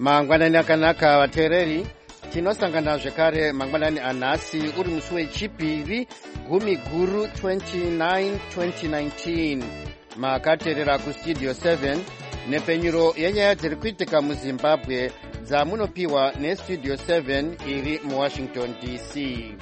Mangwanani akanaka vateereri, tinosangana zvekare mangwanani anhasi uri musi wechipiri gumi guru 29 2019. Makateerera kustudio 7 nepenyuro yenyaya dziri kuitika muZimbabwe dzamunopiwa nestudio 7 iri muWashington DC.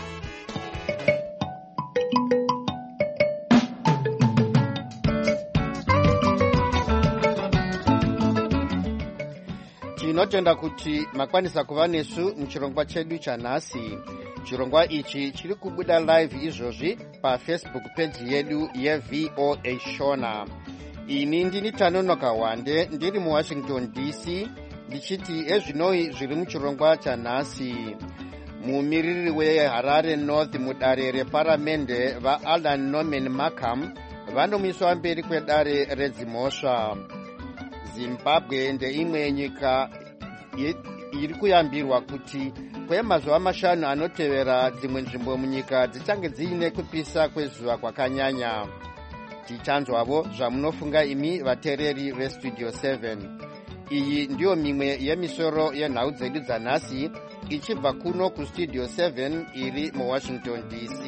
Tinotenda kuti makwanisa kuva nesu muchirongwa chedu chanhasi. Chirongwa ichi chiri kubuda live izvozvi paFacebook page yedu yeVOA Shona. Ini ndini Tanonoka Wande ndiri muWashington DC ndichiti ezvinoi zviri muchirongwa chanhasi. Mumiriri weHarare North mudare reparamende vaAlan Norman Markham vanomiswa mberi kwedare redzimhosva. Zimbabwe ndeimwe nyika iri kuyambirwa kuti kwemazuva 5 anotevera dzimwe nzvimbo munyika dzichange dziine kupisa kwezuva kwakanyanya. Tichanzwavo zvamunofunga imi vateereri vestudio 7. Iyi ndiyo mimwe yemisoro yenhau dzedu dzanhasi ichibva kuno kustudio 7 iri muWashington DC.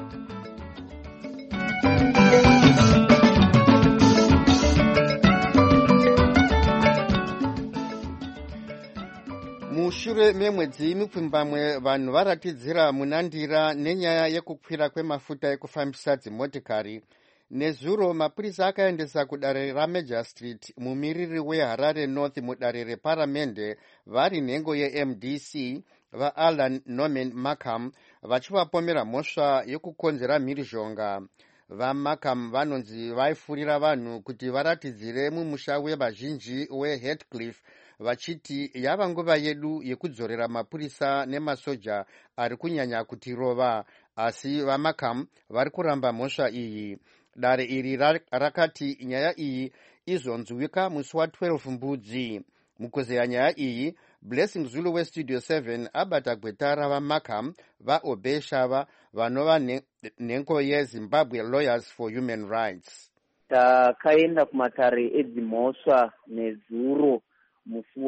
Mushure memwedzi mipfumbamwe vanhu varatidzira munandira nenyaya yekukwira kwemafuta ekufambisa dzimotikari. Nezuro mapurisa akaendesa kudare raMajor Street mumiriri weHarare North mudare reparamende vari nhengo yeMDC vaAlan Norman Markham vachivapomera mhosva yokukonzera mhirizhonga. VaMarkham vanonzi vaifurira vanhu kuti varatidzire mumusha wevazhinji weHeathcliff vachiti yava nguva yedu yekudzorera mapurisa nemasoja ari kunyanya kutirova, asi vaMarkham vari kuramba mhosva iyi. Dare iri rakati nyaya iyi izonzwika musi wa12 mbudzi. Mukuzeya nyaya iyi, Blessing Zulu westudio 7 abata gweta ravaMarkham vaObey Shava vanova nhengo yeZimbabwe Lawyers for Human Rights. Takaenda kumatare edzimhosva nezuro musi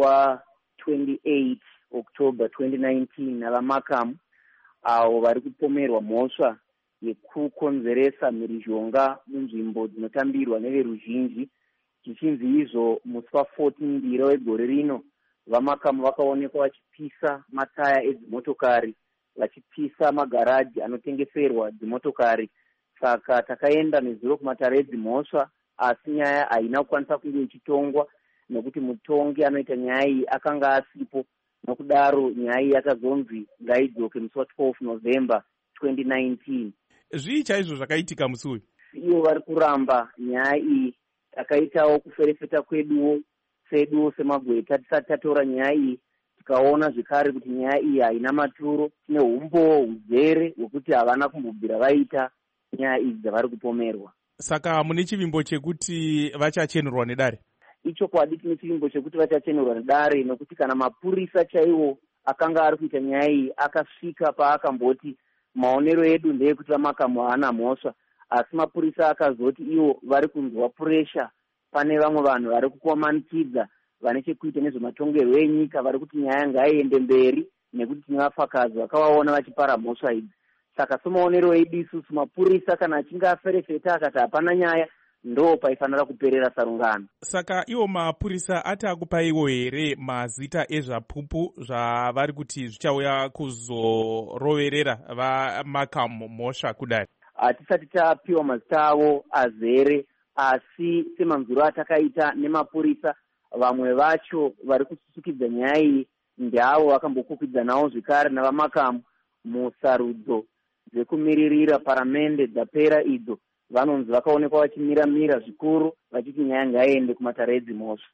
wa28 October 2019 navaMarkham avo vari kupomerwa mhosva yekukonzeresa mhirizhonga munzvimbo dzinotambirwa neveruzhinji. Zvichinzi izvo musi wa14 Ndira wegore rino vaMarkham vakaonekwa vachipisa mataya edzimotokari, vachipisa magaraji anotengeserwa dzimotokari. Saka takaenda nezuro kumatare edzimhosva, asi nyaya haina kukwanisa kunge ichitongwa nekuti mutongi anoita nyaya iyi akanga asipo. Nokudaro nyaya iyi yakazonzi ngaidzoke musi wa12 November 2019. Zvii chaizvo zvakaitika musi uyu? Ivo vari kuramba nyaya iyi. Takaitawo kuferefeta kweduwo seduwo semagweta tisati tatora nyaya iyi, tikaona zvekare kuti nyaya iyi haina maturo. Tine umbowo huzere hwekuti havana kumbobvira vaita nyaya idzi dzavari kupomerwa. Saka mune chivimbo chekuti vachachenerwa nedare? Ichokwadi, tine chivimbo chekuti vachachenerwa nedare, nokuti kana mapurisa chaiwo akanga ari kuita nyaya iyi akasvika paakamboti maonero edu ndeyekuti vaMarkham haana mhosva, asi mapurisa akazoti ivo vari kunzwa puresha pane vamwe vanhu vari kukomanikidza vane chekuita nezvematongerwo enyika, vari kuti nyaya ngaiende mberi nekuti tine vafakazi vakavaona vachipara mhosva idzi. Saka semaonero edu isusu, mapurisa kana achinge aferefeta akati hapana nyaya, ndo paifanira kuperera sarungano. Saka iwo mapurisa ati akupaiwo here mazita ezvapupu zvavari kuti zvichauya kuzoroverera vaMarkham mhosva kudai? Hatisati tapiwa mazita avo azere, asi semanzuro atakaita nemapurisa, vamwe vacho vari kususukidza nyaya iyi ndavo vakambokwikwidzanawo zvekare navaMarkham musarudzo dzekumiririra paramende dzapera idzo. Vanonzi vakaonekwa vachimira zvikuru vachiti nyaya ngaiende kumatare edzimhosva.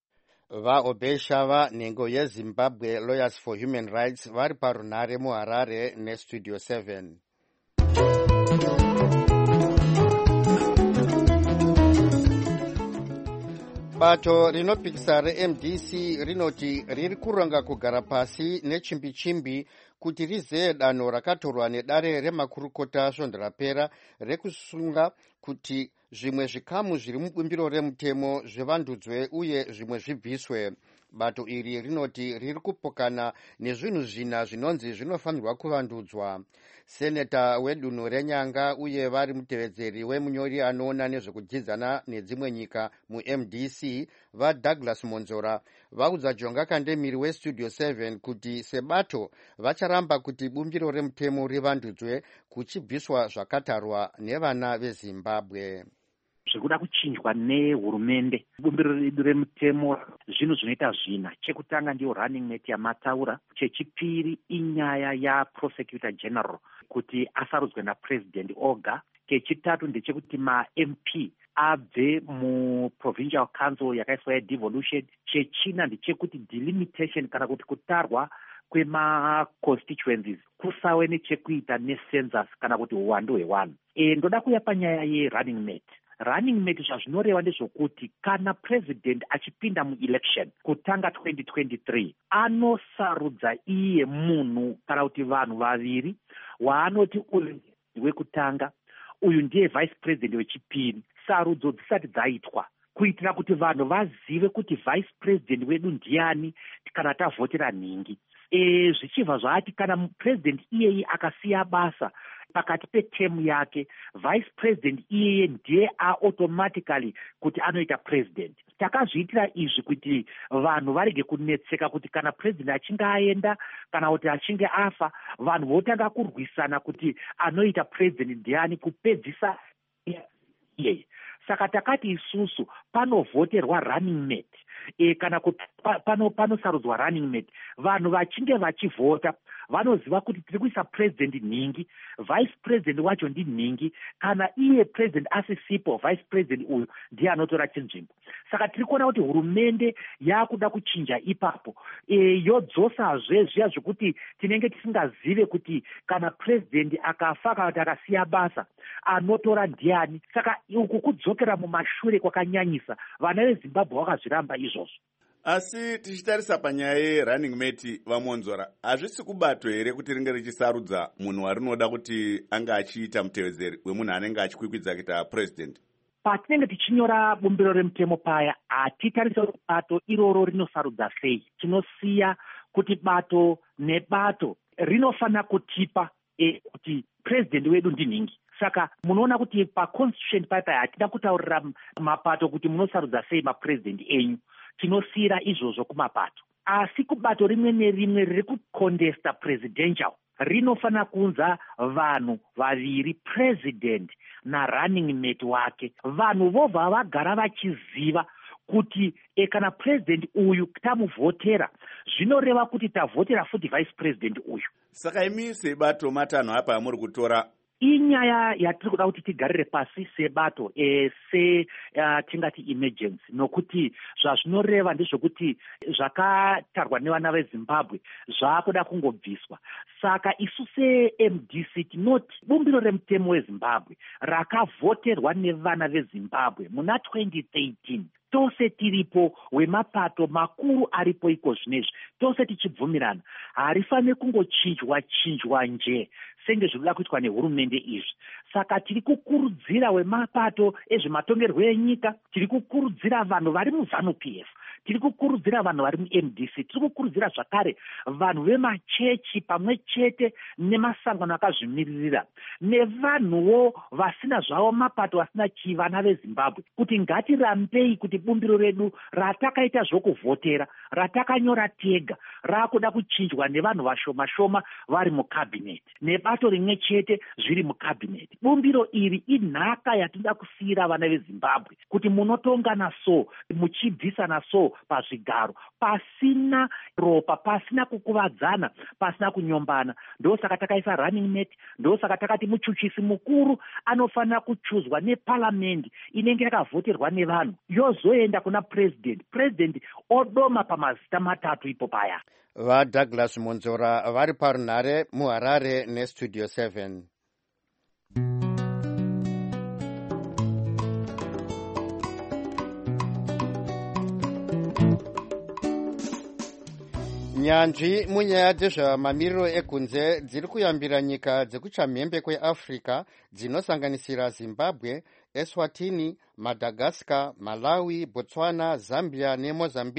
VaObey Shava nhengo yeZimbabwe Lawyers for Human Rights vari parunhare muHarare nestudio 7. Bato rinopikisa reMDC rinoti riri kuronga kugara pasi nechimbi-chimbi kuti rizeye danho rakatorwa nedare remakurukota svondo rapera rekusunga kuti zvimwe zvikamu zviri mubumbiro remutemo zvivandudzwe uye zvimwe zvibviswe. bato iri rinoti riri kupokana nezvinhu zvina zvinonzi zvinofanirwa kuvandudzwa. Seneta wedunhu reNyanga uye vari mutevedzeri wemunyori anoona nezvekudyidzana nedzimwe nyika muMDC vaDouglas Monzora vaudza Jonga Kandemiri weStudio 7 kuti sebato vacharamba kuti bumbiro remutemo rivandudzwe kuchibviswa zvakatarwa nevana veZimbabwe. Zvekuda kuchinjwa nehurumende bumbiro redu remutemo zvinhu zvinoita zvina. Chekutanga ndiyo running mate yamataura. Chechipiri inyaya yaprosecutor general kuti asarudzwe napresident oga. Chechitatu ndechekuti ma-MP abve muprovincial council yakaiswa yedevolution. Chechina ndechekuti delimitation kana kuti kutarwa kwema-constituencies kusave nechekuita necensus kana kuti uwandu hwevanhu. Ndoda kuya panyaya yerunning mate. Running mate zvazvinoreva ndezvokuti kana president achipinda muelection kutanga 2023 anosarudza iye munhu kana kuti vanhu vaviri waanoti uyu wekutanga uyu ndiye vice president wechipiri. Sarudzo dzisati dzaitwa kuitira kuti vanhu vazive kuti vice president wedu ndiani kana tavhotera nhingi. Zvichibva zvaati kana president iyeye akasiya basa pakati petemu yake, vice president iyeye ndiye automatically kuti anoita president. Takazviitira izvi kuti vanhu varege kunetseka kuti kana president achinge aenda kana kuti achinge afa vanhu votanga kurwisana kuti anoita president ndiani kupedzisa iyeye. Saka takati isusu panovhoterwa running mate kana kuti panosarudzwa running mate, vanhu vachinge vachivhota vanoziva kuti tiri kuisa president nhingi, vice president wacho ndinhingi, kana iye president asisipo vice president uyu ndiye anotora chinzvimbo. Saka tiri kuona kuti hurumende yakuda kuchinja ipapo, yodzosazve zviya zvekuti tinenge tisingazive kuti kana president akafa kana kuti akasiya basa anotora ndiani. Saka uku kudzokera mumashure kwakanyanyisa. Vana veZimbabwe vakazviramba izvozvo. Asi tichitarisa panyaya yerunning mate vaMonzora, hazvisi kubato here kuti ringe richisarudza munhu warinoda kuti anga achiita mutevedzeri wemunhu anenge achikwikwidza kuita president? Patinenge tichinyora bumbiro remutemo paya hatitarise kuti bato iroro rinosarudza sei. Tinosiya kuti bato nebato rinofana kutipa kuti president wedu ndinhingi. Saka munoona kuti paconstitution paya hatina kutaurira mapato kuti munosarudza sei mapresident enyu. Tinosiyira izvozvo kumapato. Asi kubato rimwe nerimwe riri kukondesta presidential rinofana kunza vanhu vaviri, president na running mate wake. Vanhu vobva vagara vachiziva kuti kana president uyu tamuvhotera zvinoreva kuti tavhotera futi vice president uyu. Saka imi sebato matanho apa amuri kutora inyaya yatiri kuda kuti tigarire pasi sebato tingati emergency, nokuti zvazvinoreva ndezvokuti zvakatarwa nevana veZimbabwe zvaakuda kungobviswa. Saka isu seMDC tinoti bumbiro remutemo weZimbabwe rakavhoterwa nevana veZimbabwe muna 2013 tose tiripo wemapato makuru aripo iko zvinezvi tose tichibvumirana harifaniri kungochinjwa nje senge zvinoda kuitwa nehurumende izvi. Saka tiri kukurudzira wemapato ezvematongerwo enyika, tiri kukurudzira vanhu vari muZANU-PF, tiri kukurudzira vanhu vari muMDC, tiri kukurudzira zvakare vanhu vemachechi pamwe chete nemasangano akazvimiririra nevanhuwo vasina zvavo mapato vasina chivana veZimbabwe kuti ngatirambei kuti bumbiro redu ratakaita zvokuvhotera ratakanyora tega raakuda kuchinjwa nevanhu vashoma vari mukabhineti nebato rimwe chete zviri mukabhineti. Bumbiro iri inhaka yatinoda kusiyira vana veZimbabwe kuti munotongana so muchibvisana so pazvigaro pasina ropa, pasina kukuvadzana, pasina kunyombana. Ndosaka takaisa running mate, ndosaka takati muchuchisi mukuru anofanira kuchuzwa neparliament inenge yakavhoterwa nevanhu yozoenda kuna president odoma pamazita matatu ipo paya. VaDouglas Monzora vari parunhare muHarare neStudio 7. Nyanzvi munyaya dzezvamamiriro ekunze dziri kuyambira nyika dzekuchamhembe kweAfrica dzinosanganisira Zimbabwe, Eswatini, Madagascar, Malawi, Botswana, Zambia neMozambique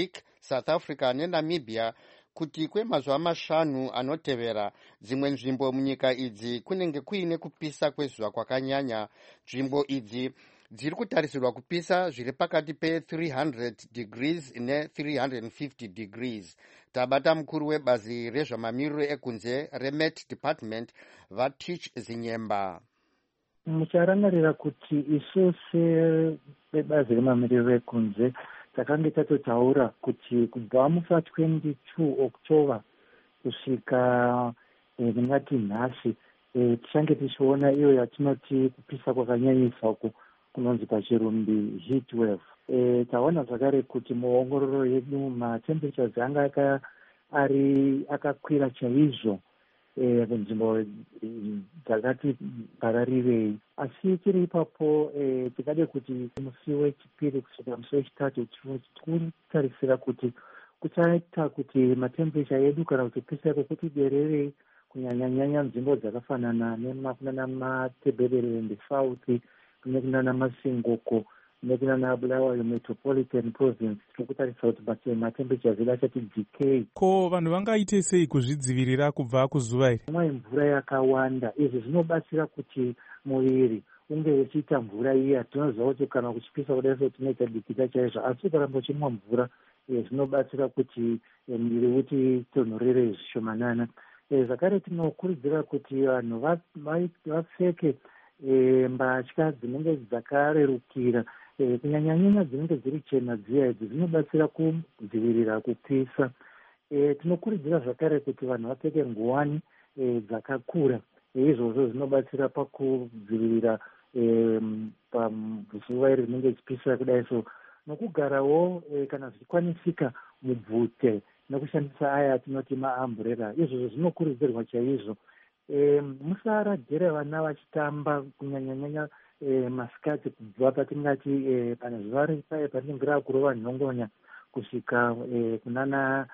South Africa neNamibia kuti kwemazuva mashanu anotevera dzimwe nzvimbo munyika idzi kunenge kuine kupisa kwezuva kwakanyanya. Nzvimbo idzi dziri kutarisirwa kupisa zviri pakati pe300 degrees ne350 degrees. Tabata mukuru webazi rezvamamiriro ekunze reMet Department Vatich Zinyemba. Mucharangarira kuti isu sebazi remamiriro ekunze takange tatotaura kuti kubva musa 22 October kusvika ndingati nhasi tichange tichiona iyo yatinoti kupisa kwakanyanyisa uku kunonzi pachirumbi heat wave. Taona zvakare kuti muongororo yedu matemperatures anga akakwira chaizvo kunzvimbo dzakati pararirei, asi tiri ipapo tikade kuti musi wechipiri kusvika musi wechitatu tirikutarisira kuti kuchaita kuti matemperature edu kana kuti pisa yako kuti dererei kunyanyanyanya nzvimbo dzakafanana nekunana Matabeleland South, nekunana Masingoko, nekunana Bulawayo Metropolitan Province. Tikutarisa kuti matemperatures edu achati decay. Ko vanhu vangaite sei kuzvidzivirira kubva kuzuva iri? Mwa mvura yakawanda, izvi zvinobatsira kuti muviri unge uchiita mvura iya. Tinoziva kuti kana kuchipisa kudai so tinoita dikita chaizvo, asi ukaramba uchimwa mvura zvinobatsira kuti muviri uti tonhorere zvishomanana. Zvakare tinokurudzira kuti vanhu vapfeke mbatya dzinenge dzakarerukira, kunyanyanyanya dzinenge dziri chena dziya idzi dzinobatsira kudzivirira kupisa. Tinokurudzira zvakare kuti vanhu vapfeke nguwani dzakakura, izvozvo zvinobatsira pakudzivirira pazuva iri rinenge richipisa kudai so, nokugarawo kana zvichikwanisika mubvute nekushandisa aya atinoti maamburera. Izvozvo zvinokurudzirwa chaizvo. Musaragire vana vachitamba kunyanyanyanya masikati kubva patingati pane zuva patinenge rakurova nhongonya kusvika kunana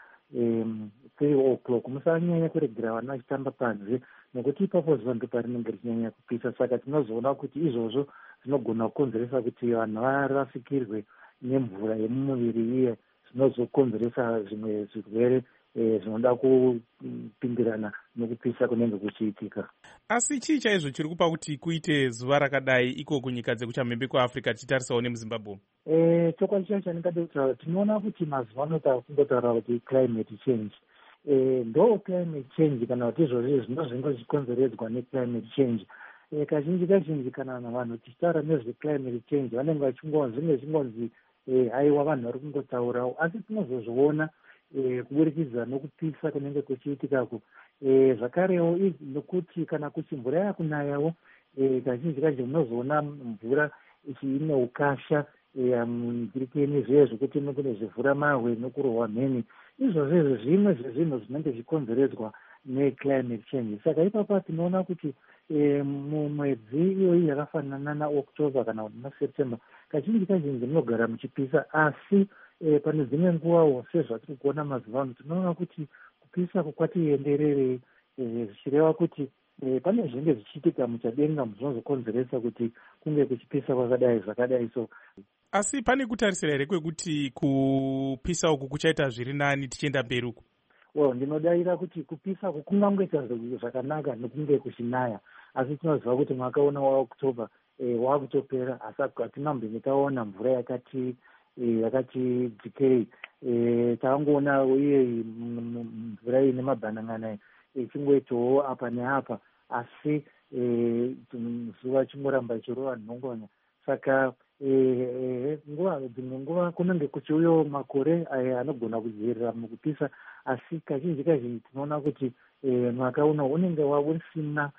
3 o'clock. Musanyanya kuregera vana vachitamba panze nekuti ipapo zuva ndo parinenge richinyanya kupisa. Saka tinozoona kuti izvozvo zvinogona kukonzeresa kuti vanhu varasikirwe nemvura yemumuviri iye, zvinozokonzeresa zvimwe zvirwere zvinoda kupindirana nokupisa kunenge kuchiitika. Asi chii chaizvo chiri kupa kuti kuite zuva rakadai iko kunyika dzekuchamhembe kuAfrica tichitarisawo nemuZimbabwe? Chokwadi chacho chandingade kutaura, tinoona kuti mazuva ano takungotaura kuti climate change. Ndo climate change kana kuti izvozvo zvinenge zvichikonzeredzwa neclimate change. Kazhinji kana vanhu tichitaura nezveclimate change vanenge vachingonzi aiwa vanhu vari kungotaurawo, asi tinozozviona kuburikidza nokupisa kunenge kuchiitikako. Zvakarewo nokuti kana kuti mvura yakunayawo, kazhinji unozoona mvura ichiine ukasha mungirikeni zviye zvekuti kune zvivhura mahwe nokurohwa mheni. Izvozvo zvimwe zvezvinhu zvinenge zvikonzeredzwa neclimate change. Saka ipapo tinoona kuti mumwedzi iyoyi yakafanana naOctober kana kuti naSeptember kazhinji munogara muchipisa, asi pane dzimwe nguvawo sezvatiri kuona mazuva ano tinoona kuti kupisa kwatiendererei, zvichireva kuti pane zvinenge zvichiitika muchadenga zvinozokonzeresa kuti kunge kuchipisa kwakadai zvakadai so. Asi pane kutarisira here kwekuti kupisa uku kuchaita zviri nani tichienda mberi uku? Ndinodaira kuti kupisa uku kungangoita zvakanaka nekunge kuchinaya, asi tinoziva kuti mwakaona waOctober wakutopera, asi hatina mbenge taona mvura yakati decay. Takangoona uye mvura ine mabhanan'ana ichingoitawo apa neapa, asi zuva chingoramba ichirova nhongonya. Saka dzimwe nguva kunenge kuchiuyawo makore anogona kudzivirira mukupisa, asi kazhinji tinoona kuti mwaka uno unenge usina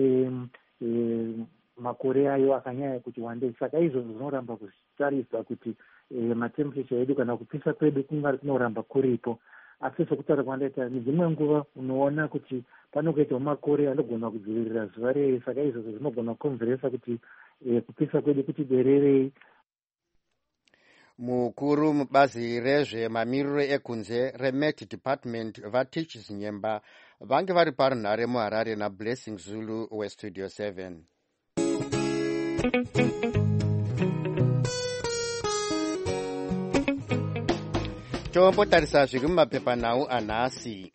makore ayo akanyanya kuti wandei. Saka izvozvo zvinoramba kutarisa kuti matemperature edu kana kupisa kwedu kunoramba kuripo, asi sekutaura kwandaita nedzimwe nguva unoona kuti panokuitawo makore anogona kudzivirira zuva rei. Saka izvozvo zvinogona kukonzeresa kuti kupisa kwedu kuti dererei. Mukuru mubazi rezvemamiriro ekunze reMet Department Vatich Zinyemba vange vari parunhare muHarare naBlessing Zulu weStudio 7. tombotarisa zviri mumapepanhau anhasi.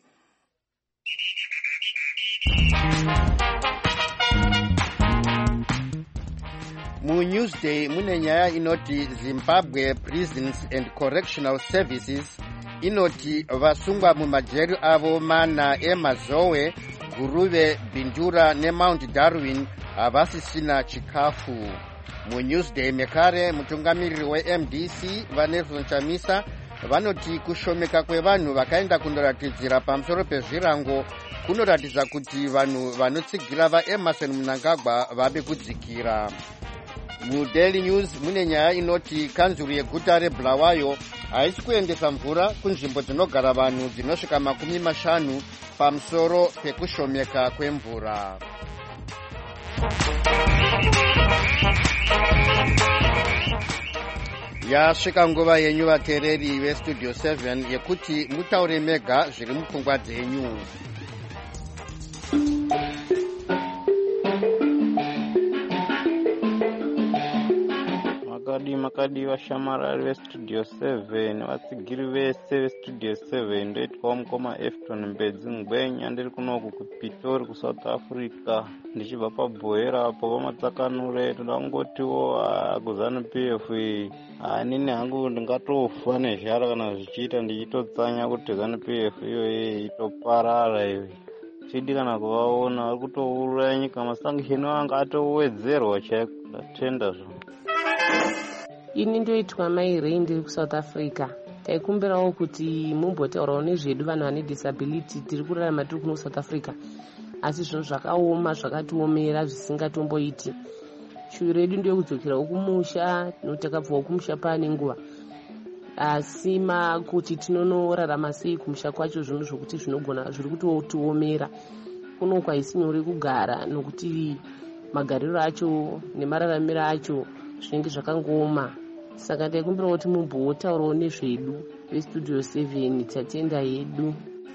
MuNewsday mune nyaya inoti Zimbabwe Prisons and Correctional Services inoti vasungwa mumajeri avo mana eMazowe, Guruve, Bindura neMount Darwin havasisina chikafu. MuNewsday mekare mutungamiriri weMDC vaNelson Chamisa vanoti kushomeka kwevanhu vakaenda kundoratidzira pamusoro pezvirango kunoratidza kuti vanhu vanotsigira vaEmerson Mnangagwa vave kudzikira. MuDaily News mune nyaya inoti kanzuru yeguta reBulawayo haisi kuendesa mvura kunzvimbo dzinogara vanhu dzinosvika 50 pamusoro pekushomeka kwemvura. Yasvika nguva yenyu vateereri veStudio 7 yekuti mutaure mega zviri mupfungwa dzenyu. Makadi vashamarari veStudio 7 vatsigiri vese veStudio 7 ndoitwawo mukoma Efton Mbedzi Ngwenya ndiri kunoku kuPitori kuSouth Africa ndichibva pabhoera apo vamatsakanure toda kungotiwo kuZANU-PF nini hangu ndingatofa nezhara kana zvichiita ndichitotsanya kuti ZANU-PF iyoyi itoparara iwe chidi kana kuvaona vari kutouraya nyika masangisheni anga atowedzerwa chaiko ndatenda zvo. Ini ndoitwa Mairei ndiri kuSouth Africa. Taikumbirawo kuti mumbotaurawo nezvedu vanhu vane disability tiri kurarama tiri kuno South Africa. Asi zvinhu zvakaoma zvakatiomera zvisingatomboiti. Shuviro yedu ndoyekudzokerawo kumusha, takabvawo kumusha pane nguva. Asi kuti tinonorarama sei kumusha kwacho zvinhu zvokuti zvinogona zviri kutotiomera. Kuno kwaisi nyore kugara nokuti magariro acho nemararamiro acho zvinenge zvakangooma. Saka taikumbira kuti mumbotaurawo nezvedu veStudio 7 tatenda yedu.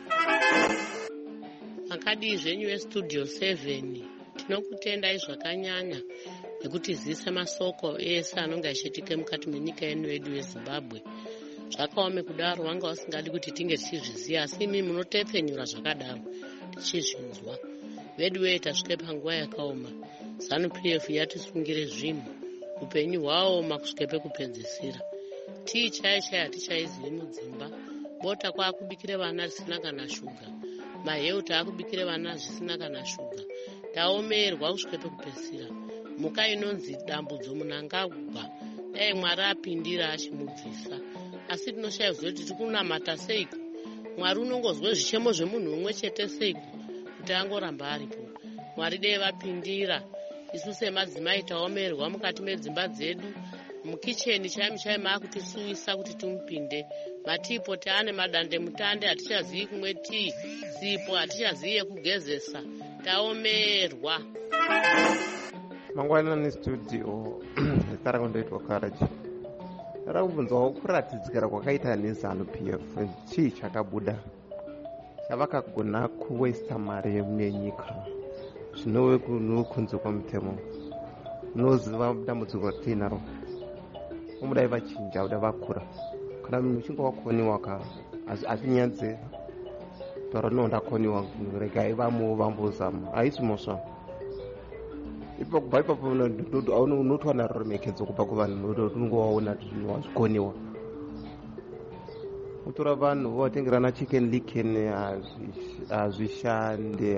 Makadi zvenyu veStudio 7 tinokutendai zvakanyanya nekutiziisa masoko ese anonga achiitika mukati menyika yenu yedu yeZimbabwe. Zvakaome kudaro wanga usingadi kuti tinge tichizviziva, asi imi munotepfenyura zvakadaro tichizvinzwa. Vedu weye tasvike panguva yakaoma. ZANU-PF yatisungire zvinhu. Upenyu hwaoma kusvike pekupedzisira. Tii chai hatichaizivi mudzimba. Bota kwaakubikire vana risina kana shuga. Maheu taakubikire vana zvisina kana shuga. Taomerwa kusvike pekupedzisira. Muka inonzi dambudzo Mnangagwa dai Mwari apindira achimubvisa. Asi tinoshaivwa kuti tikunamata seiko. Mwari unongozwe zvichemo zvemunhu umwe chete seiko kuti angoramba aripo. Mwari dai vapindira. Isu semadzimai taomerwa mukati medzimba dzedu, mukicheni chaimo maakutisuwisa kuti timupinde. Matipo taane madande mutande, hatichazivi kumwe tii, sipo hatichazivi yekugezesa. Taomerwa. Mangwanani studio zitarangu ndoitwa Karachi. Rakubvunzwawo kuratidzikira kwakaita neZANU-PF chii chakabuda chavakagona kuwesta mari yenyika. Zvinove kunze kwemutemo. Munoziva dambudziko ratinaro. Umudai vachinja uda vakura. Kana munhu uchinge wakoniwa asinyadze taura no ndakoniwa regai vambozama. Haisi mosva. Ipapo unotowana ruremekedzo kubva kuvanhu unongovaona kuti wazvikoniwa. Kutora vanhu vovatengerana chicken licken hazvishande.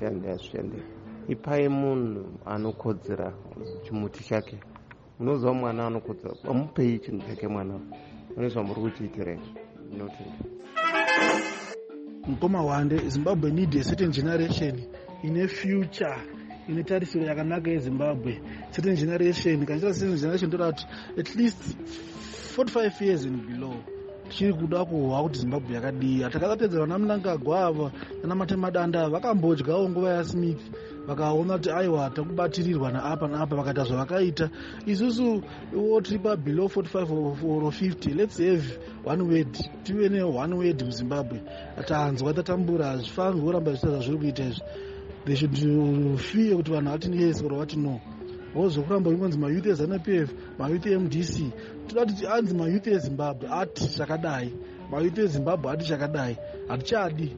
Ipai munhu anokodzera chimuti chake. Munoziva mwana anokodzera, amupei chinhu chake mwana. Munozva muri kuchiitira inotenda. Mukoma Wande, Zimbabwe need a certain generation in a future. Ine tarisiro yakanaka yeZimbabwe. Certain generation, kanjira certain generation toda at least 45 years and below. Tichiri kuda kuhwa kuti Zimbabwe yakadii. Takatapedza vana Mnangagwa ava nana Matemadanda vakambodyawo nguva yaSmith. Vakaona kuti aiwa takubatirirwa naapa naapa vakaita zvavakaita. Isusu tiri below 45 or 50. Let's have one word. Tive one word muZimbabwe. Taanzwa tatambura hazvifanirwi kuramba zviita zvazviri kuita izvi. They should fear kuti vanhu vati yes or vati no. Wozokuramba ingonzi mayouth eZANU-PF, mayouth eMDC. Toda kuti anzi mayouth eZimbabwe ati zvakadai. mayuti ezimbabwe hatichakadai, hatichadi.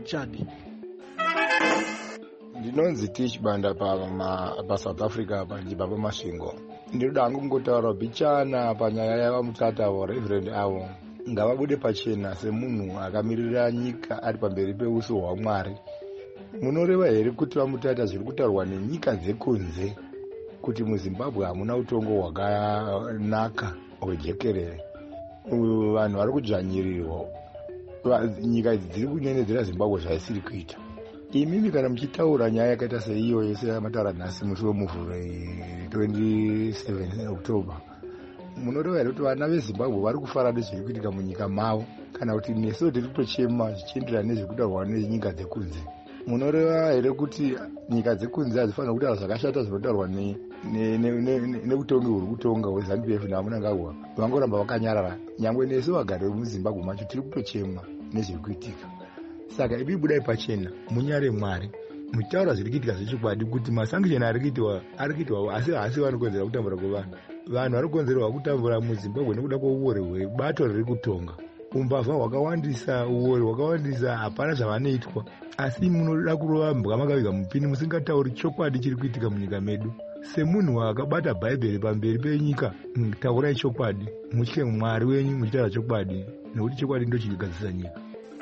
Ndinonzi Tichibanda paSouth Africa panjibva pamasvingo. Ndinoda hangu kungotaura bichana panyaya yavamutata vaReverend avo ngavabude pachena semunhu akamirira nyika ari pamberi peuso hwaMwari. Munoreva here kuti vamutata zviri kutaurwa nenyika dzekunze kuti muZimbabwe hamuna utongo hwakanaka hwejekerere? Vanhu vari kudzvanyirirwa, nyika idzi dziri kunyenedzera Zimbabwe zvaisiri kuita. Imimi kana muchitaura nyaya yakaita seiyo yese yamataura nhasi musi wemuvhuro 27 October, munoreva here kuti vana veZimbabwe vari kufara nezviri kuitika munyika mavo, kana kuti nesu tiri kutochema zvichienderana nezviri kutaurwa nenyika dzekunze? Munoreva here kuti nyika dzekunze hadzifanira kutaura zvakashata zvinotaurwa neutongi huri kutonga hweZANU-PF naMunangagwa, vangoramba vakanyarara? Nyangwe nesu vagari vemuZimbabwe macho tiri kutochema nezviri kuitika. Saka ibi budai pachena, munyare Mwari, muchitaura zviri kuitika zvechokwadi, kuti masankisheni ari kuitwa asi vanokonzera kutambura kwevanhu. Vanhu vari kukonzerwa kutambura muZimbabwe nekuda kweuore hwebato riri kutonga. Umbavha hwakawandisa, uore hwakawandisa, hapana zvavanoitwa. Asi munoda kurova mbwa makaviga mupini musingatauri chokwadi chiri kuitika munyika medu. Semunhu akabata Bhaibheri pamberi penyika, taurai chokwadi, mutye Mwari wenyu muchitaura chokwadi, nekuti chokwadi ndicho chinogadzisa nyika.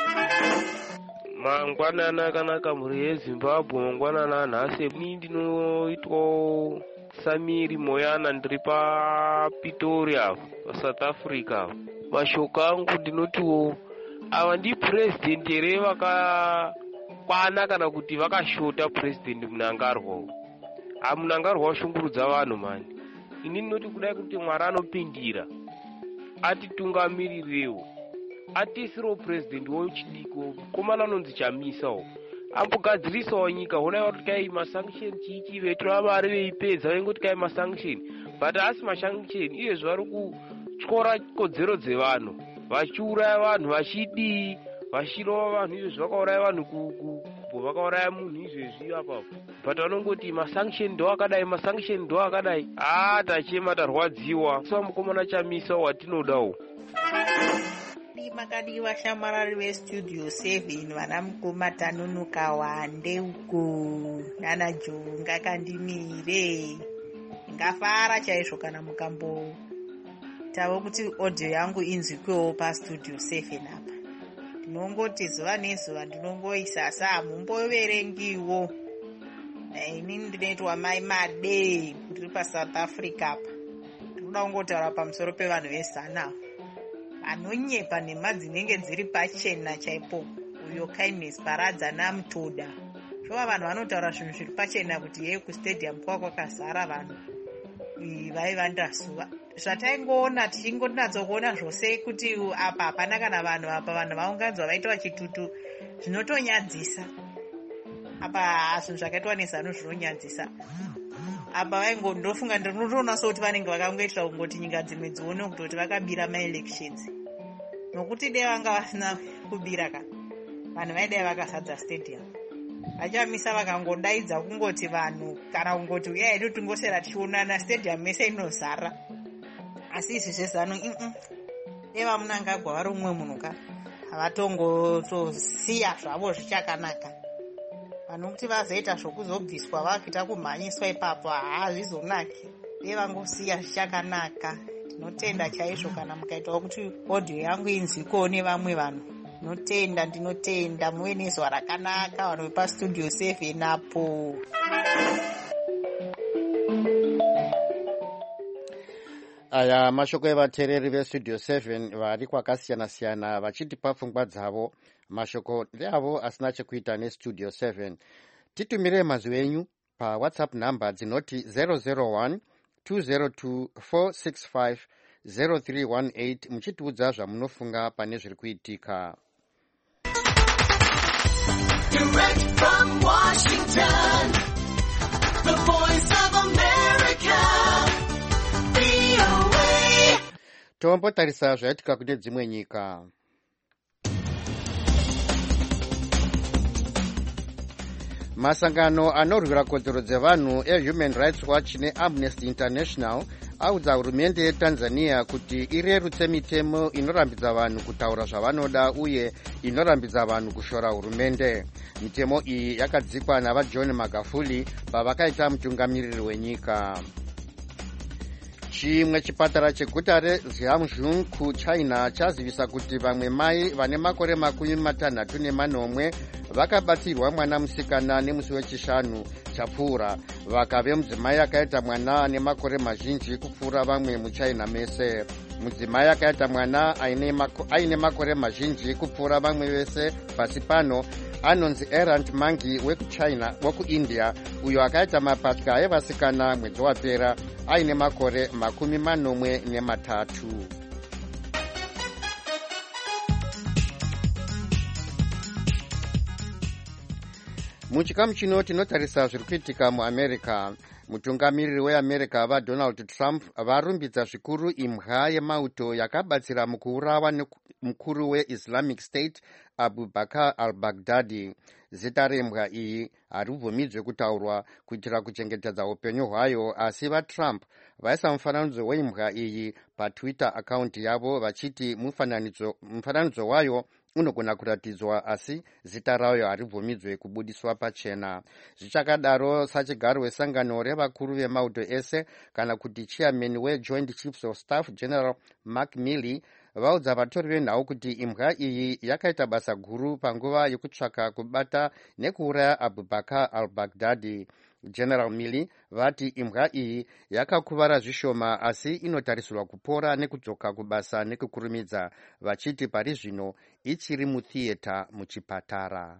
Mangwanana akanaka mhuri yeZimbabwe, mangwanana anhasi. Ini ndinoitwa Samiri Moyana, ndiri paPretoria paSouth Africa. Mashoko angu ndinotiwo ava ndipurezidendi here vakakwana kana kuti vakashota purezidendi Mnangagwa. Mnangagwa washungurudza vanhu mani. Ini ndinoti kudai kuti Mwari anopindira atitungamirirewo, atisirewo purezidendi wechidiko komana anonzi Chamisawo, ambogadzirisawo nyika. Honaiwa kuti kai masankisheni chichi vetora mari veipedza vengoti kai masankisheni, but asi masankisheni izvezvi vari kutyora kodzero dzevanhu, vachiuraya vanhu, vachidii, vachirova vanhu. Izvezvi vakauraya vanhu kubvo vakauraya munhu izvezvi apapo, but vanongoti masankisheni ndo akadai, masankisheni ndo akadai. Tachema tarwadziwa. Swa mukomana Chamisa watinodawo. Makadiwa shamarari vestudio 7 vana mukoma Tanunuka Wande uko nana Jonga kandimire ngafara chaizvo kana mukambo tavo kuti audio yangu inzwikwewo pastudio 7 apa. Ndinongoti zuva nezuva ndinongoisa saa mumboverengiwo. Ini ndinoitwa Mai Made ndiri paSouth Africa apa. Ndinoda kungotaura pamusoro pevanhu veZANU anonyepa nhema dzinenge dziri pachena chaipo. Uyo Kindness Paradza naMutoda, shova vanhu vanotaura zvinhu zviri pachena kuti yeye kustadium kwakazara vanhu vaivanda zuva. Zvataingoona tichingonatsokuona zvose kuti apa hapana kana vanhu apa vanhu vaunganidzwa vaita vachitutu, zvinotonyadzisa. Apa zvinhu zvakaitwa neZANU zvinonyadzisa. Apa vaingondofunga ndinotoona sokuti vanenge vakangoitira kungoti nyika dzimwe dzione kuti vakabira maelections, nokuti dai vanga vasina kubira kana vanhu vaidai vakazadza stadium. Vachamisa vakangodaidza kungoti vanhu kana kungoti uya hedu tingosera tichionana stadium mese inozara. Asi izvi zveZANU dai vaMunangagwa vari umwe munhu ka havatongotosiya zvavo zvichakanaka. Vanhu kuti vazoita zvokuzobviswa vakuita kumhanyiswa ipapo hazvizonaki. Dai vangosiya zvichakanaka. Ndinotenda chaizvo kana mukaitawo kuti audio yangu inzwikwewo nevamwe vanhu. Ndinotenda muve nezuva rakanaka vanhu vepastudio 7 apo. Aya mashoko evateereri vestudio 7 vari kwakasiyana-siyana vachitipa pfungwa dzavo. Mashoko ndeavo asina chekuita nestudio 7. Titumire mazwi enyu paWhatsApp namba dzinoti 001 202 465 0318 muchitiudza zvamunofunga pane zviri kuitika. Direct from Washington, the voice of America, VOA. Tombotarisa zvaitika kune dzimwe nyika. masangano anorwira kodzero dzevanhu ehuman rights watch neamnesty international audza hurumende yetanzania kuti irerutse mitemo inorambidza vanhu kutaura zvavanoda uye inorambidza vanhu kushora hurumende. Mitemo iyi yakadzikwa navajohn magufuli pavakaita mutungamiriri wenyika. Chimwe chipatara cheguta reZhejiang kuchina chazivisa kuti vamwe mai vane makore 68 vakabatsirwa mwana musikana nemusi wechishanu chapfuura vakave mudzimai akaita mwana nemakore mazhinji kupfuura vamwe muchina mese. Mudzimai akaita mwana aine makore mazhinji kupfuura vamwe vese pasi pano anonzi Errant Mangi wekuindia uyo akaita mapatya evasikana mwedzi wapera aine makore 83. Muchikamu chino tinotarisa zviri kuitika muAmerica. Mutungamiriri weAmerica vaDonald Trump varumbidza zvikuru imha yemauto yakabatsira mukuurawa mukuru weIslamic State Abu Bakr al-Baghdadi. Zita remha iyi haribvumidzwe kutaurwa kuitira kuchengetedza upenyu hwayo, asi vaTrump vaisa mufananidzo wemha iyi paTwitter akaunti yavo vachiti mufananidzo wayo unogona kuratidzwa asi zita rayo haribvumidzwe kubudiswa pachena. Zvichakadaro, sachigaro wesangano revakuru vemauto ese kana kuti chairman weJoint Chiefs of Staff General Mark Milley vaudza vatori venhau kuti imha iyi yakaita basa guru panguva yekutsvaka kubata nekuuraya Abu Bakr al-Baghdadi. General Milley vati imha iyi yakakuvara zvishoma asi inotarisirwa kupora nekudzoka kubasa nekukurumidza, vachiti pari zvino ichiri muthiyeta muchipatara.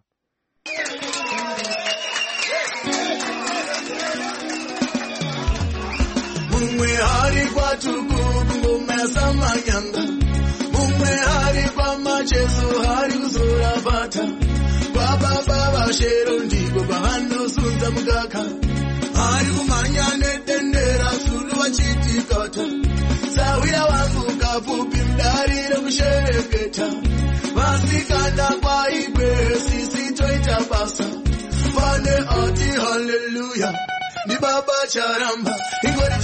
Mumwe hari kwatukumumesa manyanga, mumwe hari kwamacheso hari kuzora bata, baba shero ndiko bahanosunza mugaka, hari kumanya nedendera sulu wachitikata, sawira wangu kapupi mdarire kushereketa, vasikanda kwa igwe sisi toita basa, pane ati hallelujah. Ni baba charamba, ingori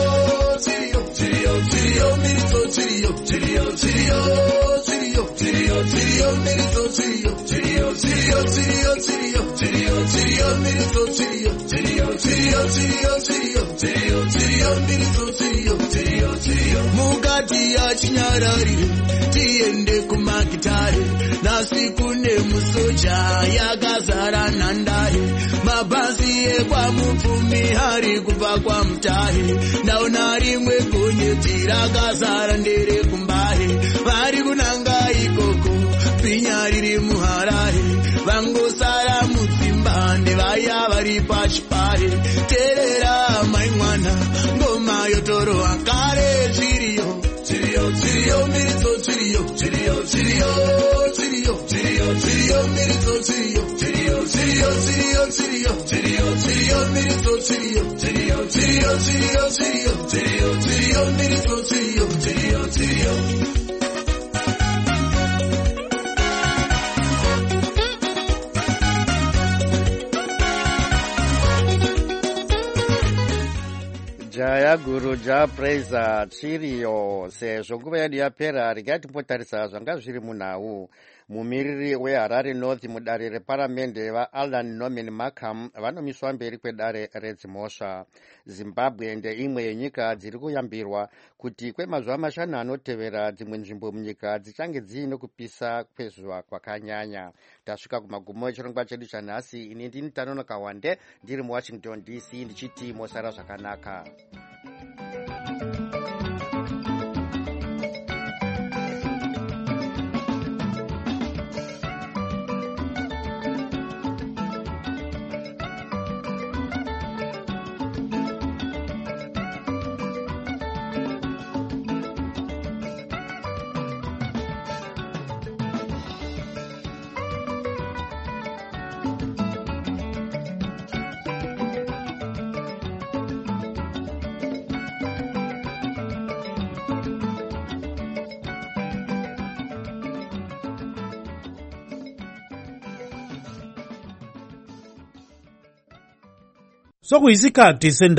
chirio, mirito chirio, mirito chirio, mukati ya chinyarari, tiende kumakitari, nasiku nemusoja yakazara nandari, mabasi ekwa mupfumi hari kubva kwa mutahi, ndaona rimwe gonyeti rakazara ndere kumbahi, vari kunanga ikoko pinya riri muharare, vangosara mudzimba ndevaya vari pachipare, terera mai mwana ngoma yotoro akare chirio mirito chirio mirito chirio. Jaya Guru Japraiser Chirio. Sezvo nguva yedu yapera, regai timbotarisa zvanga zviri munhau. Mumiriri weHarare North mudare reparamende vaAlan Norman Markham vanomiswa mberi kwedare redzimhosva. Zimbabwe ndeimwe yenyika dziri kuyambirwa kuti kwemazuva mashanu anotevera dzimwe nzvimbo munyika dzichange dziine kupisa kwezuva kwakanyanya. Tasvika kumagumo echirongwa chedu chanhasi. Ini ndini Tanonoka Wande ndiri muWashington DC ndichiti mosara zvakanaka. sokuyisikhathi